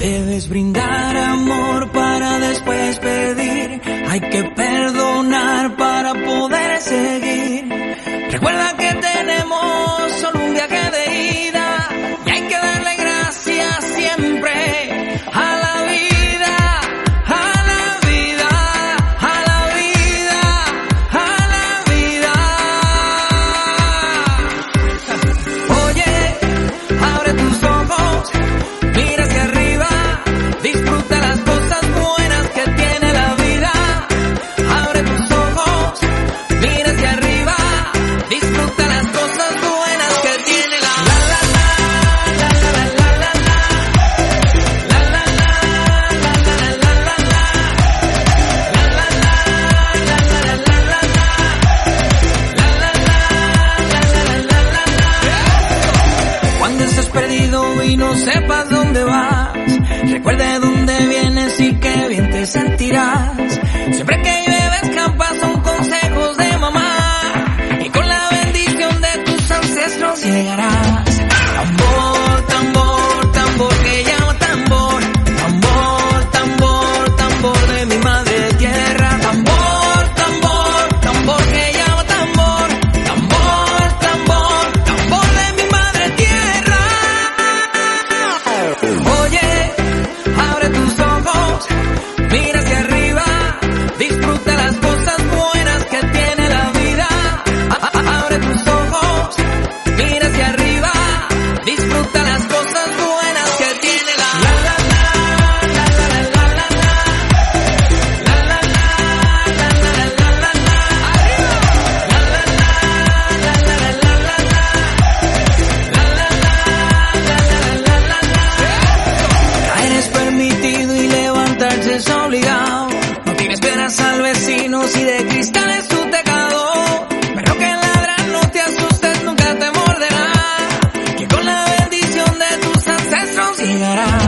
Debes brindar amor para después pedir. Hay que perdonar para poder seguir. Recuerda que tenemos solo un viaje de ida y hay que darle gracias siempre a la vida, a la vida, a la vida, a la vida. Oye, abre tus ojos, mira hacia arriba, disfruta las cosas buenas que tiene la vida. Abre tus ojos, mira hacia arriba, disfruta las cosas buenas que tiene la Cuando estés perdido y no sepas dónde vas, recuerde dónde vienes y qué bien te sentirás. Siempre que llueve escampas son consejos de mamá y con la bendición de tus ancestros llegarás. Tambor, tambor, tambor que llama tambor. Tambor, tambor, tambor de mi madre tierra. Tambor, tambor, tambor que llama tambor. Tambor, tambor, tambor de mi madre tierra. Oye, abre tus ojos, mira hacia arriba, disfruta las cosas buenas que tiene la vida. Abre tus ojos, mira hacia arriba, disfruta las cosas buenas que tiene la Caer es permitido y levantarse es obligado. No tienes penas al vecino si de cristal es su tejado. Pero que ladra, no te asustes, nunca te morderá. Que con la bendición de tus ancestros llegará.